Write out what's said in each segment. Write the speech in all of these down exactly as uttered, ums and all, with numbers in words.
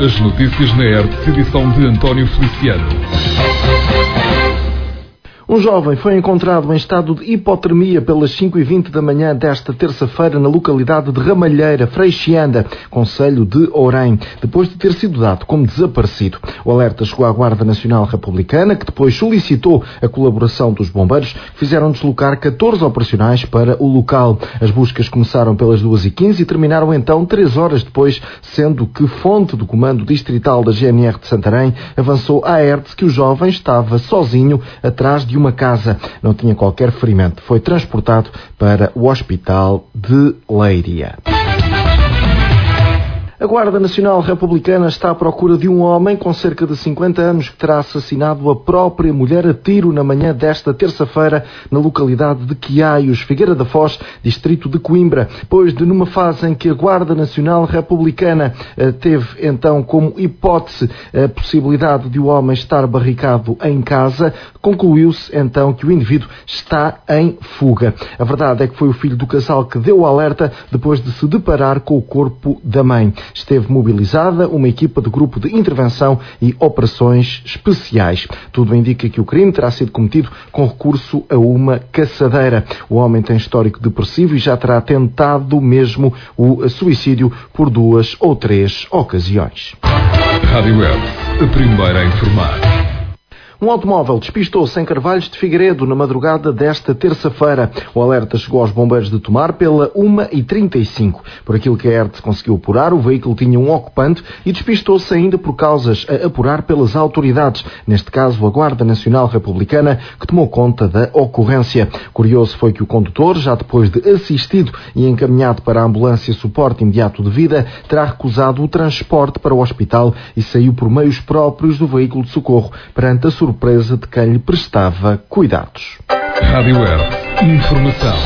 As notícias na R T P, edição de António Feliciano. Um jovem foi encontrado em estado de hipotermia pelas cinco e vinte da manhã desta terça-feira na localidade de Ramalheira, Freixianda, concelho de Ourém, depois de ter sido dado como desaparecido. O alerta chegou à Guarda Nacional Republicana, que depois solicitou a colaboração dos bombeiros, que fizeram deslocar catorze operacionais para o local. As buscas começaram pelas duas e quinze e terminaram então três horas depois, sendo que fonte do Comando Distrital da G N R de Santarém avançou à E R T S que o jovem estava sozinho atrás de uma casa. Não tinha qualquer ferimento. Foi transportado para o Hospital de Leiria. A Guarda Nacional Republicana está à procura de um homem com cerca de cinquenta anos que terá assassinado a própria mulher a tiro na manhã desta terça-feira na localidade de Quiaios, Figueira da Foz, distrito de Coimbra, pois de numa fase em que a Guarda Nacional Republicana eh, teve então como hipótese a possibilidade de o homem estar barricado em casa, concluiu-se então que o indivíduo está em fuga. A verdade é que foi o filho do casal que deu o alerta depois de se deparar com o corpo da mãe. Esteve mobilizada uma equipa de grupo de intervenção e operações especiais. Tudo indica que o crime terá sido cometido com recurso a uma caçadeira. O homem tem histórico depressivo e já terá tentado mesmo o suicídio por duas ou três ocasiões. Rádio R T P, a primeira a informar. Um automóvel despistou-se em Carvalhos de Figueiredo na madrugada desta terça-feira. O alerta chegou aos bombeiros de Tomar pela uma e trinta e cinco. Por aquilo que a R T conseguiu apurar, o veículo tinha um ocupante e despistou-se ainda por causas a apurar pelas autoridades, neste caso a Guarda Nacional Republicana, que tomou conta da ocorrência. Curioso foi que o condutor, já depois de assistido e encaminhado para a ambulância suporte imediato de vida, terá recusado o transporte para o hospital e saiu por meios próprios do veículo de socorro, perante a surpresa de quem lhe prestava cuidados. Rádio R T P, informação.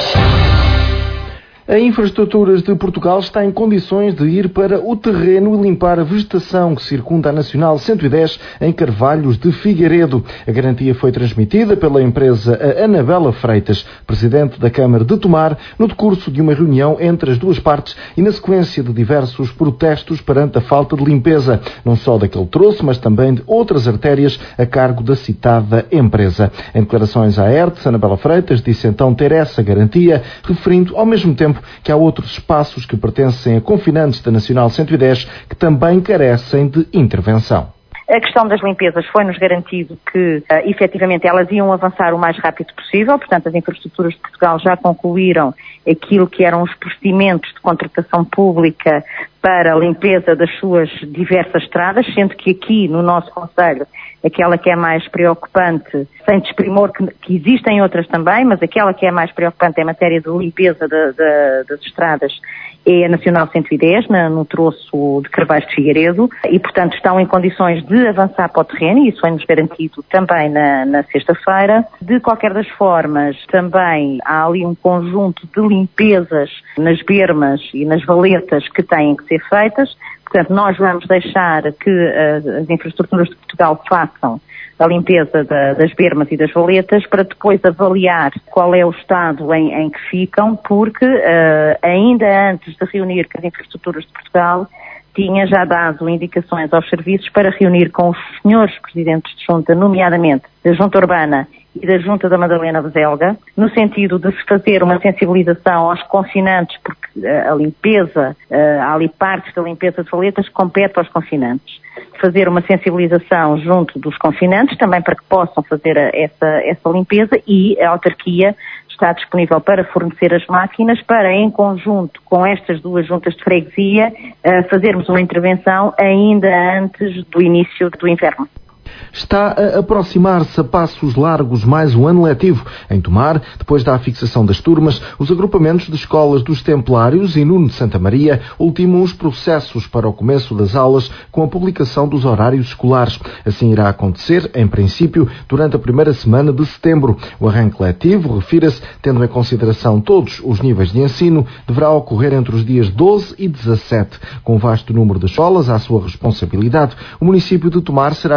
A Infraestruturas de Portugal está em condições de ir para o terreno e limpar a vegetação que circunda a Nacional cento e dez em Carvalhos de Figueiredo. A garantia foi transmitida pela empresa Anabela Freitas, presidente da Câmara de Tomar, no decurso de uma reunião entre as duas partes e na sequência de diversos protestos perante a falta de limpeza, não só daquele troço, mas também de outras artérias a cargo da citada empresa. Em declarações à R T P, Anabela Freitas disse então ter essa garantia, referindo ao mesmo tempo que há outros espaços que pertencem a confinantes da Nacional cento e dez que também carecem de intervenção. A questão das limpezas foi-nos garantido que, uh, efetivamente, elas iam avançar o mais rápido possível. Portanto, as infraestruturas de Portugal já concluíram aquilo que eram os procedimentos de contratação pública para a limpeza das suas diversas estradas, sendo que aqui, no nosso concelho, aquela que é mais preocupante, sem desprimor que, que existem outras também, mas aquela que é mais preocupante em matéria de limpeza de, de, das estradas é a Nacional cento e dez, na, no troço de Carvalhos de Figueiredo, e, portanto, estão em condições de avançar para o terreno, e isso foi-nos garantido também na, na sexta-feira. De qualquer das formas, também há ali um conjunto de limpezas nas bermas e nas valetas que têm que ser feitas. Portanto, nós vamos deixar que uh, as infraestruturas de Portugal façam a limpeza da, das bermas e das valetas para depois avaliar qual é o estado em, em que ficam, porque uh, ainda antes de reunir com as infraestruturas de Portugal, tinha já dado indicações aos serviços para reunir com os senhores presidentes de junta, nomeadamente da Junta Urbana e da Junta da Madalena Beselga, no sentido de se fazer uma sensibilização aos confinantes, porque uh, a limpeza, uh, há ali partes da limpeza de valetas que compete aos confinantes. Fazer uma sensibilização junto dos confinantes, também para que possam fazer a, essa, essa limpeza, e a autarquia está disponível para fornecer as máquinas para, em conjunto com estas duas juntas de freguesia, uh, fazermos uma intervenção ainda antes do início do inverno. Está a aproximar-se a passos largos mais um ano letivo. Em Tomar, depois da afixação das turmas, os agrupamentos de escolas dos Templários e Nuno de Santa Maria ultimam os processos para o começo das aulas com a publicação dos horários escolares. Assim irá acontecer, em princípio, durante a primeira semana de setembro. O arranque letivo, refira-se, tendo em consideração todos os níveis de ensino, deverá ocorrer entre os dias doze e dezassete. Com um vasto número de escolas à sua responsabilidade, o município de Tomar será chamado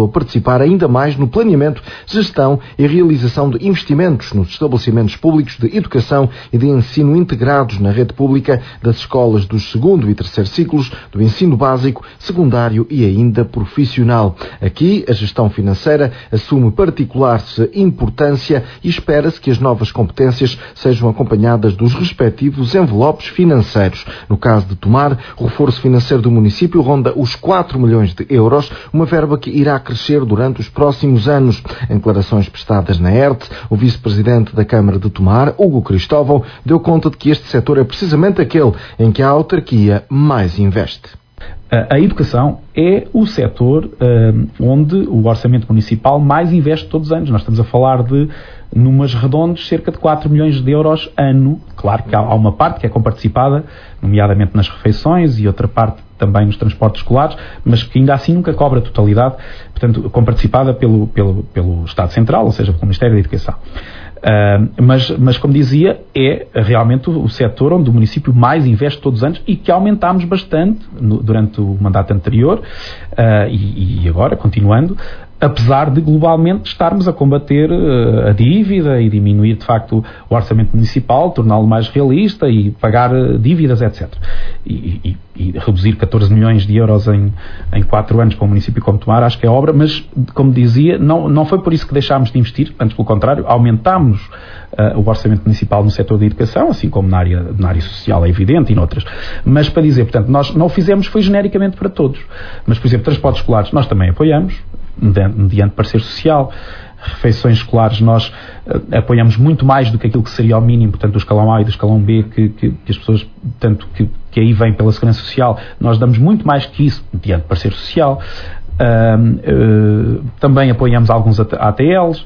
a participar ainda mais no planeamento, gestão e realização de investimentos nos estabelecimentos públicos de educação e de ensino integrados na rede pública das escolas dos segundo e terceiro ciclos, do ensino básico, secundário e ainda profissional. Aqui, a gestão financeira assume particular importância e espera-se que as novas competências sejam acompanhadas dos respectivos envelopes financeiros. No caso de Tomar, o reforço financeiro do município ronda os quatro milhões de euros, uma verba que irá crescer durante os próximos anos. Em declarações prestadas na E R T, o vice-presidente da Câmara de Tomar, Hugo Cristóvão, deu conta de que este setor é precisamente aquele em que a autarquia mais investe. A educação é o setor uh, onde o orçamento municipal mais investe todos os anos. Nós estamos a falar de, numas redondas, cerca de quatro milhões de euros ano. Claro que há, há uma parte que é comparticipada, nomeadamente nas refeições, e outra parte também nos transportes escolares, mas que ainda assim nunca cobra a totalidade, portanto, comparticipada pelo, pelo, pelo Estado Central, ou seja, pelo Ministério da Educação. Uh, mas, mas, como dizia, é realmente o, o setor onde o município mais investe todos os anos e que aumentámos bastante no, durante o mandato anterior uh, e, e agora, continuando, apesar de globalmente estarmos a combater uh, a dívida e diminuir de facto o orçamento municipal, torná-lo mais realista e pagar uh, dívidas, etcétera. E, e, e reduzir catorze milhões de euros em, em quatro anos para um município como Tomar, acho que é obra, mas, como dizia, não, não foi por isso que deixámos de investir, antes pelo contrário, aumentámos uh, o orçamento municipal no setor da educação, assim como na área, na área social, é evidente, e noutras. Mas para dizer, portanto, nós não o fizemos, foi genericamente para todos. Mas, por exemplo, transportes escolares nós também apoiamos, mediante parecer social. Refeições escolares nós uh, apoiamos muito mais do que aquilo que seria ao mínimo, portanto, do escalão A e do escalão B, que, que, que as pessoas, tanto que, que aí vem pela Segurança Social, nós damos muito mais que isso, mediante parecer social. Uh, uh, também apoiamos alguns A T Ls,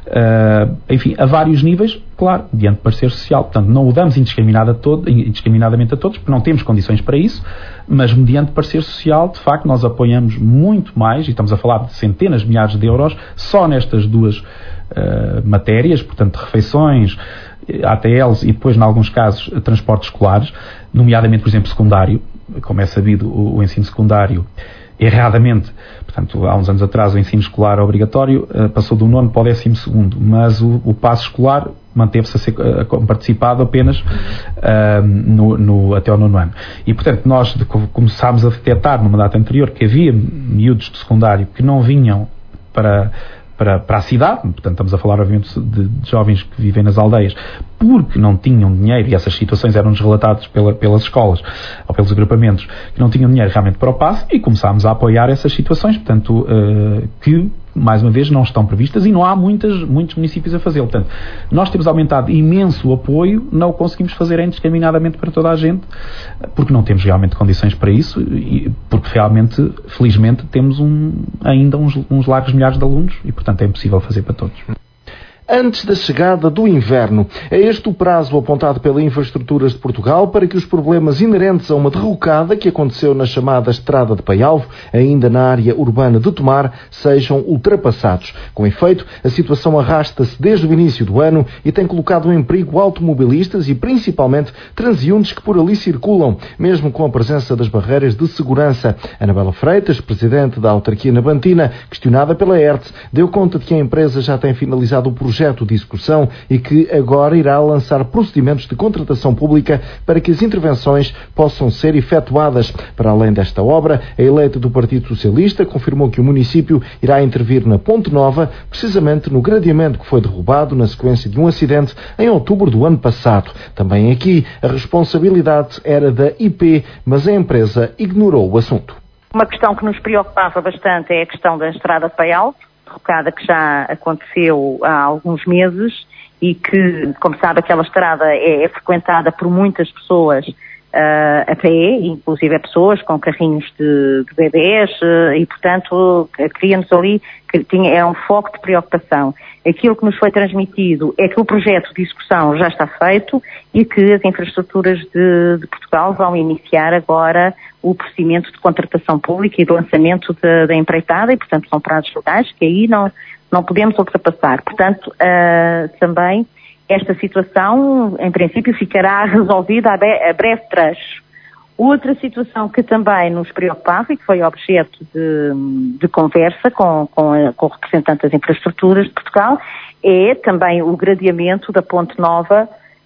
uh, enfim, a vários níveis, claro, diante de parecer social. Portanto, não o damos indiscriminado a todo, indiscriminadamente a todos, porque não temos condições para isso, mas mediante parecer social, de facto, nós apoiamos muito mais, e estamos a falar de centenas de milhares de euros, só nestas duas uh, matérias, portanto, refeições, A T Ls e depois, em alguns casos, transportes escolares, nomeadamente, por exemplo, secundário. Como é sabido, o, o ensino secundário, erradamente, portanto, há uns anos atrás o ensino escolar obrigatório uh, passou do nono para o décimo segundo, mas o, o passo escolar manteve-se a ser uh, participado apenas uh, no, no, até ao nono ano. E, portanto, nós de, começámos a detectar no mandato anterior que havia miúdos de secundário que não vinham para... Para, para a cidade, portanto estamos a falar obviamente de, de jovens que vivem nas aldeias porque não tinham dinheiro, e essas situações eram-nos relatadas pela, pelas escolas ou pelos agrupamentos, que não tinham dinheiro realmente para o passe, e começámos a apoiar essas situações, portanto, uh, que mais uma vez não estão previstas, e não há muitas, muitos municípios a fazê-lo. Portanto, nós temos aumentado imenso o apoio, não o conseguimos fazer indiscriminadamente para toda a gente, porque não temos realmente condições para isso, e porque realmente, felizmente, temos um, ainda uns, uns largos milhares de alunos, e portanto é impossível fazer para todos. Antes da chegada do inverno. É este o prazo apontado pela Infraestruturas de Portugal para que os problemas inerentes a uma derrocada que aconteceu na chamada Estrada de Paialvo, ainda na área urbana de Tomar, sejam ultrapassados. Com efeito, a situação arrasta-se desde o início do ano e tem colocado em perigo automobilistas e principalmente transeuntes que por ali circulam, mesmo com a presença das barreiras de segurança. Anabela Freitas, presidente da autarquia nabantina, questionada pela E R T, deu conta de que a empresa já tem finalizado o projeto projeto de execução e que agora irá lançar procedimentos de contratação pública para que as intervenções possam ser efetuadas. Para além desta obra, a eleita do Partido Socialista confirmou que o município irá intervir na Ponte Nova, precisamente no gradeamento que foi derrubado na sequência de um acidente em outubro do ano passado. Também aqui, a responsabilidade era da I P, mas a empresa ignorou o assunto. Uma questão que nos preocupava bastante é a questão da Estrada de Paialvo, derrocada que já aconteceu há alguns meses e que, como sabe, aquela estrada é, é frequentada por muitas pessoas uh, a pé, inclusive pessoas com carrinhos de, de bebés uh, e, portanto, cria-nos ali que tinha, é um foco de preocupação. Aquilo que nos foi transmitido é que o projeto de execução já está feito e que as infraestruturas de, de Portugal vão iniciar agora o procedimento de contratação pública e de lançamento de, da empreitada, e, portanto, são prazos legais que aí não, não podemos ultrapassar. Portanto, uh, também esta situação, em princípio, ficará resolvida a, be- a breve trecho. Outra situação que também nos preocupava e que foi objeto de, de conversa com, com, a, com o representante das infraestruturas de Portugal é também o gradeamento da Ponte Nova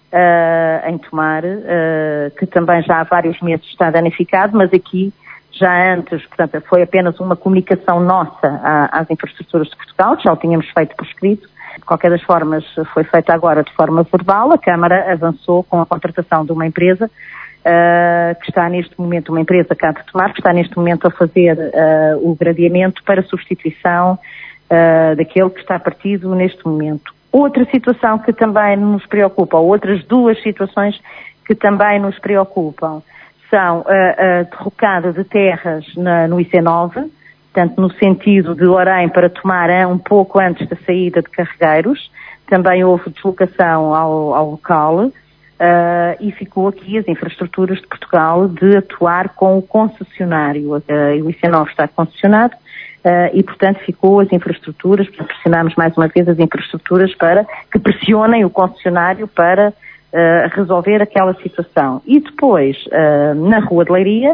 uh, em Tomar, uh, que também já há vários meses está danificado, mas aqui já antes, portanto, foi apenas uma comunicação nossa à, às infraestruturas de Portugal, que já o tínhamos feito por escrito. De qualquer das formas, foi feita agora de forma verbal. A Câmara avançou com a contratação de uma empresa Uh, que está neste momento, uma empresa cá de Tomar, que está neste momento a fazer uh, o gradeamento para substituição uh, daquele que está partido neste momento. Outra situação que também nos preocupa, ou outras duas situações que também nos preocupam, são a, a derrocada de terras na, no I C nove, portanto no sentido de Orém para Tomar um pouco antes da saída de Carregueiros. Também houve deslocação ao, ao local. Uh, e ficou aqui as infraestruturas de Portugal de atuar com o concessionário. Uh, o I C nove está concessionado uh, e, portanto, ficou as infraestruturas, pressionamos mais uma vez as infraestruturas para que pressionem o concessionário para uh, resolver aquela situação. E depois, uh, na Rua de Leiria,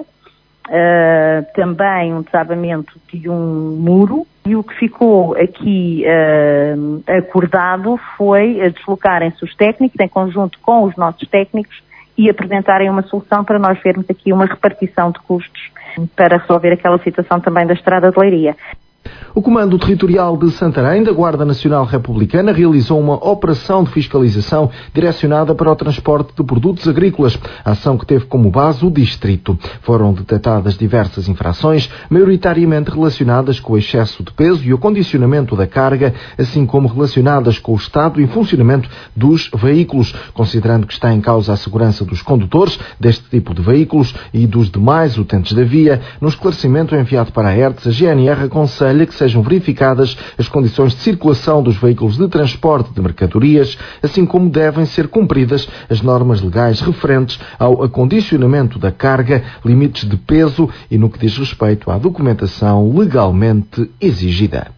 uh, também um desabamento de um muro. E o que ficou aqui uh, acordado foi deslocarem-se os técnicos, em conjunto com os nossos técnicos, e apresentarem uma solução para nós vermos aqui uma repartição de custos para resolver aquela situação também da Estrada de Leiria. O Comando Territorial de Santarém da Guarda Nacional Republicana realizou uma operação de fiscalização direcionada para o transporte de produtos agrícolas, ação que teve como base o distrito. Foram detectadas diversas infrações, maioritariamente relacionadas com o excesso de peso e o condicionamento da carga, assim como relacionadas com o estado e funcionamento dos veículos, considerando que está em causa a segurança dos condutores deste tipo de veículos e dos demais utentes da via. No esclarecimento enviado para a ERTS, a G N R aconselha que sejam verificadas as condições de circulação dos veículos de transporte de mercadorias, assim como devem ser cumpridas as normas legais referentes ao acondicionamento da carga, limites de peso e no que diz respeito à documentação legalmente exigida.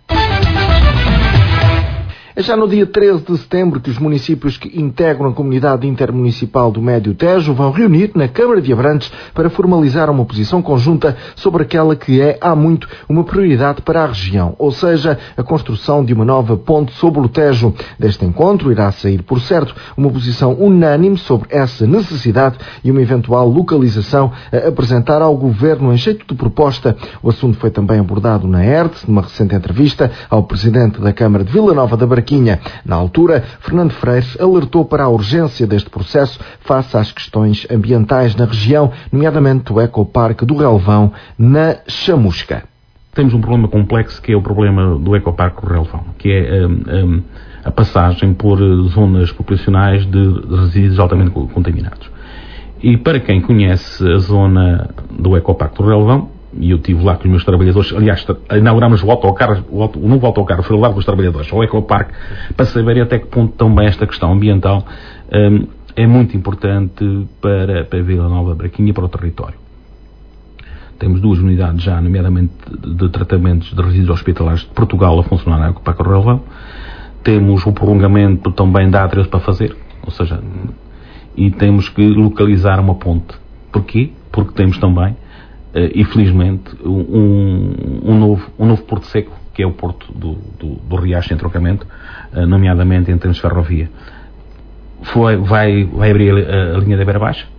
É já no dia treze de setembro que os municípios que integram a Comunidade Intermunicipal do Médio Tejo vão reunir na Câmara de Abrantes para formalizar uma posição conjunta sobre aquela que é, há muito, uma prioridade para a região, ou seja, a construção de uma nova ponte sobre o Tejo. Deste encontro irá sair, por certo, uma posição unânime sobre essa necessidade e uma eventual localização a apresentar ao Governo em jeito de proposta. O assunto foi também abordado na ERTS, numa recente entrevista ao Presidente da Câmara de Vila Nova da Barquinha. Na altura, Fernando Freire alertou para a urgência deste processo face às questões ambientais na região, nomeadamente o Ecoparque do Relvão, na Chamusca. Temos um problema complexo que é o problema do Ecoparque do Relvão, que é um, um, a passagem por zonas populacionais de resíduos altamente contaminados. E para quem conhece a zona do Ecoparque do Relvão, e eu estive lá com os meus trabalhadores, aliás, inauguramos o autocarro, o, auto, o novo autocarro, foi levar com os trabalhadores ao Ecoparque, para saber até que ponto também esta questão ambiental um, é muito importante para, para a Vila Nova da Barquinha e para o território. Temos duas unidades já, nomeadamente de, de tratamentos de resíduos hospitalares de Portugal a funcionar no Ecoparque do Relvão. Temos o prolongamento também da A treze para fazer, ou seja, e temos que localizar uma ponte. Porquê? Porque temos também Uh, e felizmente um, um, novo, um novo porto seco, que é o porto do, do, do Riacho em Trocamento, uh, nomeadamente em termos de ferrovia. Foi, vai, vai abrir a, a linha da Beira Baixa.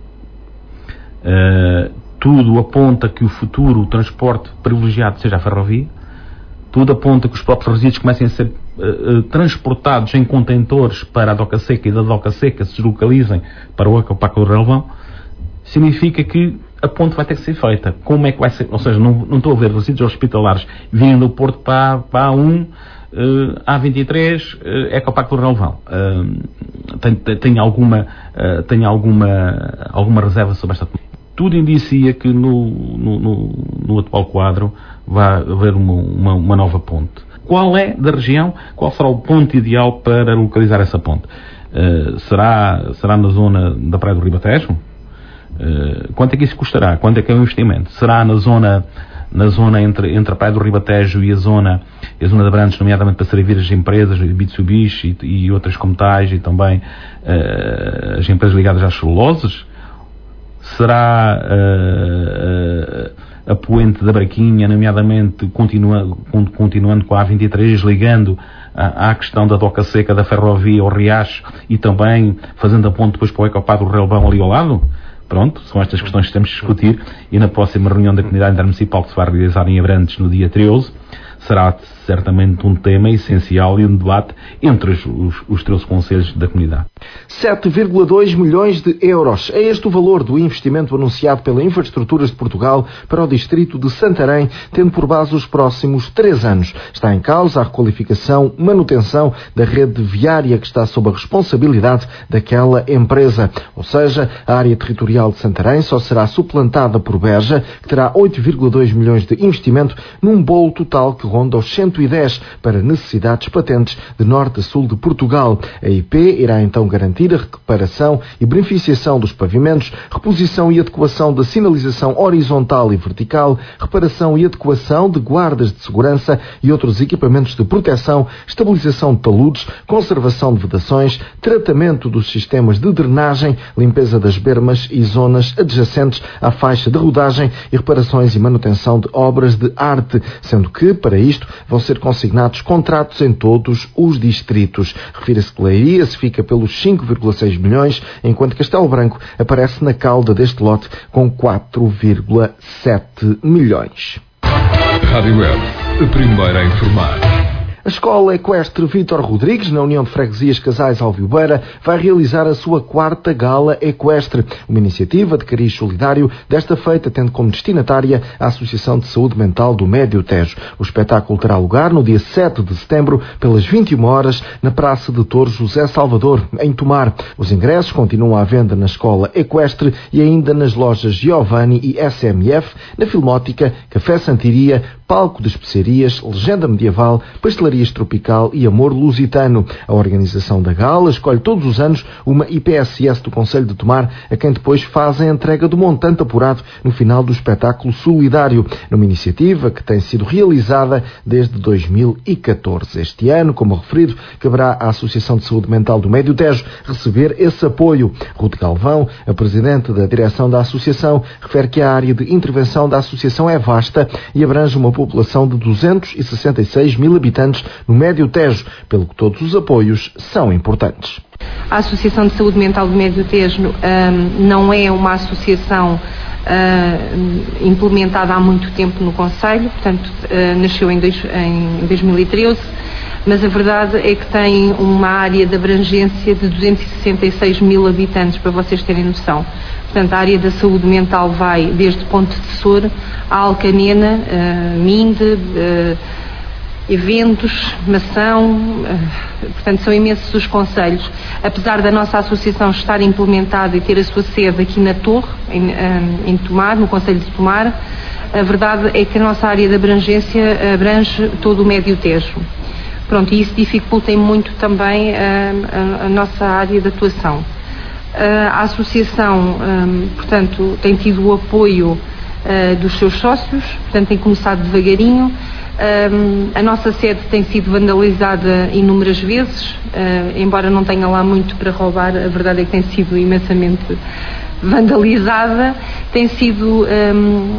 Uh, tudo aponta que o futuro transporte privilegiado seja a ferrovia. Tudo aponta que os próprios resíduos comecem a ser uh, uh, transportados em contentores para a Doca Seca e da Doca Seca se deslocalizem para o Ecoparque do Relvão. Significa que a ponte vai ter que ser feita. Como é que vai ser? Ou seja, não, não estou a ver resíduos hospitalares vindo do Porto para, para a A um, uh, A vinte e três, uh, Ecoparque do Relvão. Uh, tenho, tenho, alguma, uh, tenho alguma, alguma reserva sobre esta ponte. Tudo indicia que no, no, no, no atual quadro vai haver uma, uma, uma nova ponte. Qual é da região? Qual será o ponto ideal para localizar essa ponte? Uh, será, será na zona da Praia do Ribatejo? Uh, quanto é que isso custará? Quanto é que é o investimento? Será na zona, na zona entre, entre a Praia do Ribatejo e a zona, a zona de Abrantes, nomeadamente para servir as empresas, Mitsubishi e, e outras como tais, e também uh, as empresas ligadas às celuloses? será uh, uh, a poente da Braquinha, nomeadamente continua, continuando com a A vinte e três, ligando à, à questão da doca seca da ferrovia ao Riacho e também fazendo a ponte depois para o Ecoparque do Relvão ali ao lado? Pronto, são estas questões que temos de discutir e na próxima reunião da Comunidade Intermunicipal que se vai realizar em Abrantes no dia treze, será certamente um tema essencial e um debate entre os, os, os treze conselhos da comunidade. sete vírgula dois milhões de euros. É este o valor do investimento anunciado pela Infraestruturas de Portugal para o distrito de Santarém, tendo por base os próximos três anos. Está em causa a requalificação, manutenção da rede viária que está sob a responsabilidade daquela empresa. Ou seja, a área territorial de Santarém só será suplantada por Beja, que terá oito vírgula dois milhões de investimento num bolo total que ronda os cento e dez para necessidades patentes de norte a sul de Portugal. A I P irá então garantir a reparação e beneficiação dos pavimentos, reposição e adequação da sinalização horizontal e vertical, reparação e adequação de guardas de segurança e outros equipamentos de proteção, estabilização de taludes, conservação de vedações, tratamento dos sistemas de drenagem, limpeza das bermas e zonas adjacentes à faixa de rodagem e reparações e manutenção de obras de arte, sendo que, para isto, vão ser consignados contratos em todos os distritos. Refira-se que Leiria se fica pelos cinco vírgula seis milhões, enquanto Castelo Branco aparece na cauda deste lote com quatro vírgula sete milhões. Rádio Web, a primeira a informar. A Escola Equestre Vítor Rodrigues, na União de Freguesias Casais Alviobeira, vai realizar a sua quarta Gala Equestre, uma iniciativa de cariz solidário, desta feita tendo como destinatária a Associação de Saúde Mental do Médio Tejo. O espetáculo terá lugar no dia sete de setembro, pelas vinte e uma horas, na Praça de Touros José Salvador, em Tomar. Os ingressos continuam à venda na Escola Equestre e ainda nas lojas Giovanni e S M F, na Filmótica, Café Santiria, Palco de Especiarias, Legenda Medieval, Pastelarias Tropical e Amor Lusitano. A organização da gala escolhe todos os anos uma I P S S do Concelho de Tomar, a quem depois faz a entrega do montante apurado no final do espetáculo solidário, numa iniciativa que tem sido realizada desde dois mil e catorze. Este ano, como referido, caberá à Associação de Saúde Mental do Médio Tejo receber esse apoio. Ruth Galvão, a presidente da direção da associação, refere que a área de intervenção da associação é vasta e abrange uma população de duzentos e sessenta e seis mil habitantes no Médio Tejo, pelo que todos os apoios são importantes. A Associação de Saúde Mental do Médio Tejo um, não é uma associação uh, implementada há muito tempo no Concelho, portanto uh, nasceu em, dois, em dois mil e treze, mas a verdade é que tem uma área de abrangência de duzentos e sessenta e seis mil habitantes, para vocês terem noção. Portanto, a área da saúde mental vai desde Ponte de Sor a Alcanena, uh, Minde, uh, Eventos, Mação, uh, portanto são imensos os concelhos. Apesar da nossa associação estar implementada e ter a sua sede aqui na Torre, em, uh, em Tomar, no Concelho de Tomar, a verdade é que a nossa área de abrangência abrange todo o Médio Tejo. Pronto, e isso dificulta muito também uh, a, a nossa área de atuação. A associação, um, portanto, tem tido o apoio uh, dos seus sócios, portanto, tem começado devagarinho. Um, a nossa sede tem sido vandalizada inúmeras vezes, uh, embora não tenha lá muito para roubar, a verdade é que tem sido imensamente vandalizada. Tem sido um, uh,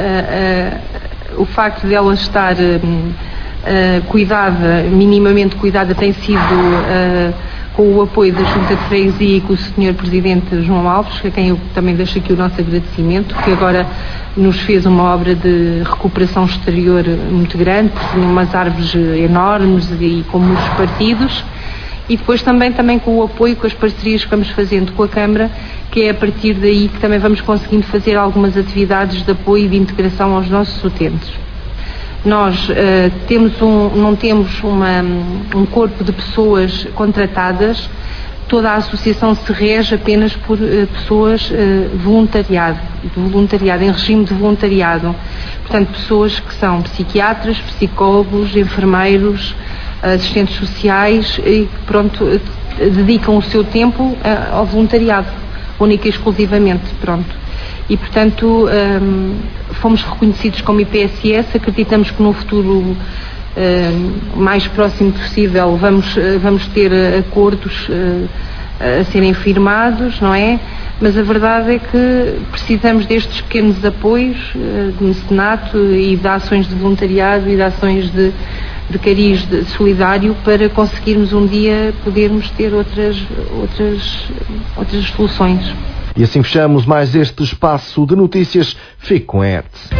uh, o facto de ela estar um, uh, cuidada, minimamente cuidada, tem sido uh, com o apoio da Junta de Freguesia e com o senhor Presidente João Alves, a quem eu também deixo aqui o nosso agradecimento, que agora nos fez uma obra de recuperação exterior muito grande, porque tinha umas árvores enormes e com muitos partidos, e depois também, também com o apoio, com as parcerias que vamos fazendo com a Câmara, que é a partir daí que também vamos conseguindo fazer algumas atividades de apoio e de integração aos nossos utentes. Nós uh, temos um, não temos uma, um corpo de pessoas contratadas, toda a associação se rege apenas por uh, pessoas uh, voluntariado, de voluntariado, em regime de voluntariado. Portanto, pessoas que são psiquiatras, psicólogos, enfermeiros, assistentes sociais e que, pronto, uh, dedicam o seu tempo uh, ao voluntariado, única e exclusivamente, pronto. E, portanto, um, fomos reconhecidos como I P S S, acreditamos que no futuro um, mais próximo possível vamos, vamos ter acordos uh, a serem firmados, não é? Mas a verdade é que precisamos destes pequenos apoios de mecenato e de ações de voluntariado e de ações de, de cariz de solidário para conseguirmos um dia podermos ter outras, outras, outras soluções. E assim fechamos mais este espaço de notícias. Fique com a E R T.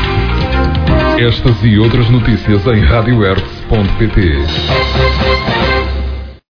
Estas e outras notícias em rádio erts ponto pt.